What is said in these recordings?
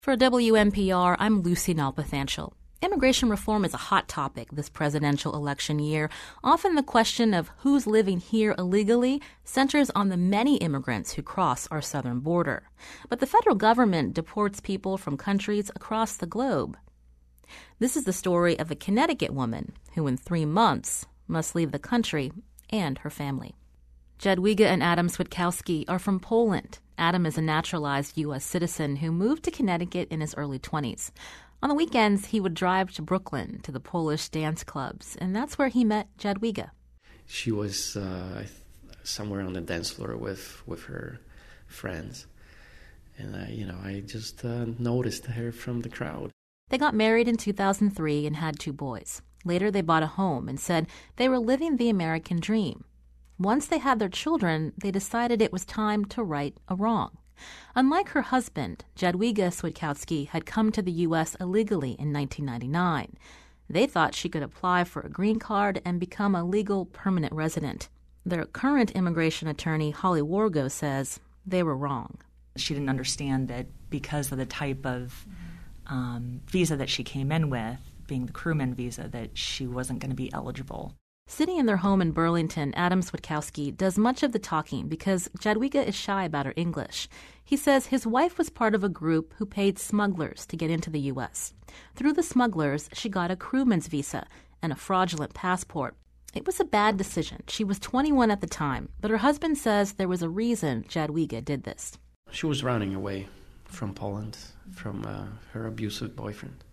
For WNPR, I'm Lucy Nalpathanchel. Immigration reform is a hot topic this presidential election year. Often the question of who's living here illegally centers on the many immigrants who cross our southern border. But the federal government deports people from countries across the globe. This is the story of a Connecticut woman who in 3 months must leave the country and her family. Jadwiga and Adam Switkowski are from Poland. Adam is a naturalized U.S. citizen who moved to Connecticut in his early 20s. On the weekends, he would drive to Brooklyn to the Polish dance clubs, and that's where he met Jadwiga. She was somewhere on the dance floor with her friends, and I just noticed her from the crowd. They got married in 2003 and had 2 boys. Later, they bought a home and said they were living the American dream. Once they had their children, they decided it was time to right a wrong. Unlike her husband, Jadwiga Switkowski had come to the U.S. illegally in 1999. They thought she could apply for a green card and become a legal permanent resident. Their current immigration attorney, Holly Wargo, says they were wrong. She didn't understand that because of the type of visa that she came in with, being the crewman visa, that she wasn't going to be eligible. Sitting in their home in Burlington, Adam Switkowski does much of the talking because Jadwiga is shy about her English. He says his wife was part of a group who paid smugglers to get into the U.S. Through the smugglers, she got a crewman's visa and a fraudulent passport. It was a bad decision. She was 21 at the time, but her husband says there was a reason Jadwiga did this. She was running away from Poland, from her abusive boyfriend.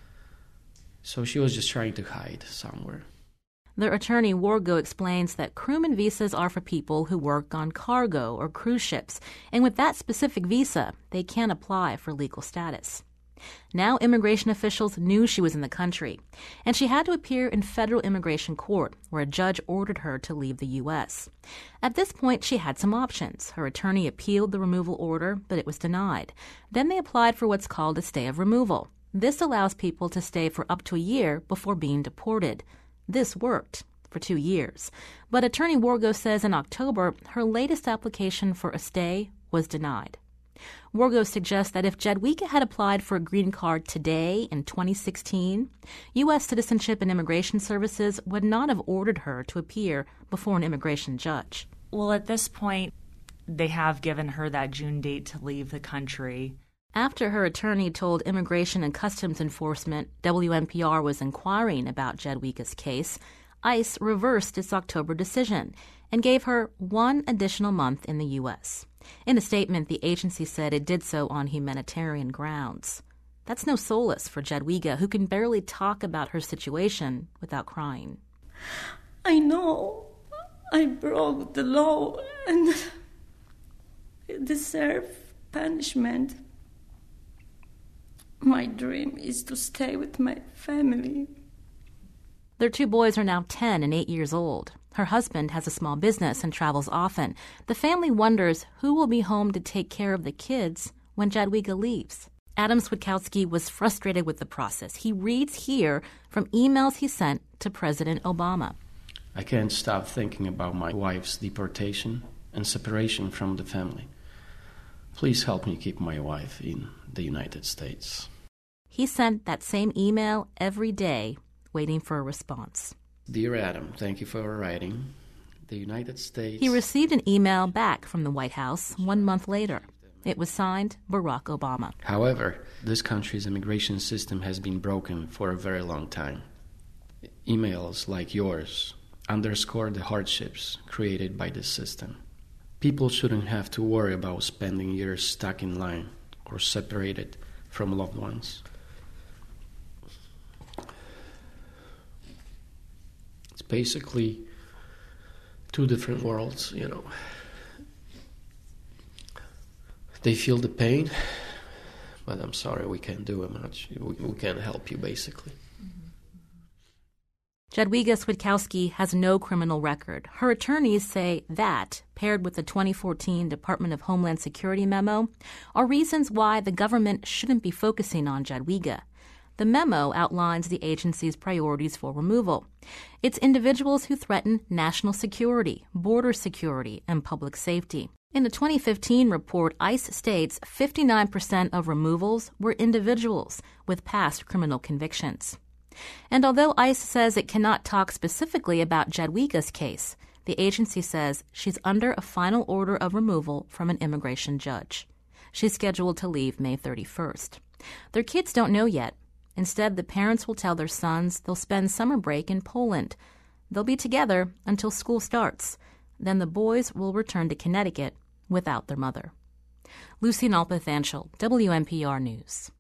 So she was just trying to hide somewhere. Their attorney, Wargo, explains that crewman visas are for people who work on cargo or cruise ships, and with that specific visa, they can't apply for legal status. Now immigration officials knew she was in the country, and she had to appear in federal immigration court, where a judge ordered her to leave the U.S. At this point, she had some options. Her attorney appealed the removal order, but it was denied. Then they applied for what's called a stay of removal. This allows people to stay for up to a year before being deported. This worked for 2 years. But Attorney Wargo says in October, her latest application for a stay was denied. Wargo suggests that if Jadwiga had applied for a green card today in 2016, U.S. Citizenship and Immigration Services would not have ordered her to appear before an immigration judge. Well, at this point, they have given her that June date to leave the country. After her attorney told Immigration and Customs Enforcement WNPR was inquiring about Jadwiga's case, ICE reversed its October decision and gave her 1 additional month in the U.S. In a statement, the agency said it did so on humanitarian grounds. That's no solace for Jadwiga, who can barely talk about her situation without crying. I know I broke the law and deserve punishment. My dream is to stay with my family. Their 2 boys are now 10 and 8 years old. Her husband has a small business and travels often. The family wonders who will be home to take care of the kids when Jadwiga leaves. Adam Switkowski was frustrated with the process. He reads here from emails he sent to President Obama. I can't stop thinking about my wife's deportation and separation from the family. Please help me keep my wife in the United States. He sent that same email every day, waiting for a response. Dear Adam, thank you for writing. The United States... He received an email back from the White House 1 month later. It was signed Barack Obama. However, this country's immigration system has been broken for a very long time. Emails like yours underscore the hardships created by this system. People shouldn't have to worry about spending years stuck in line or separated from loved ones. It's basically 2 different worlds, They feel the pain, but I'm sorry, we can't do much. We can't help you, basically. Jadwiga Switkowski has no criminal record. Her attorneys say that, paired with the 2014 Department of Homeland Security memo, are reasons why the government shouldn't be focusing on Jadwiga. The memo outlines the agency's priorities for removal. It's individuals who threaten national security, border security, and public safety. In a 2015 report, ICE states 59% of removals were individuals with past criminal convictions. And although ICE says it cannot talk specifically about Jadwiga's case, the agency says she's under a final order of removal from an immigration judge. She's scheduled to leave May 31st. Their kids don't know yet. Instead, the parents will tell their sons they'll spend summer break in Poland. They'll be together until school starts. Then the boys will return to Connecticut without their mother. Lucy Nalpathanchel, WNPR News.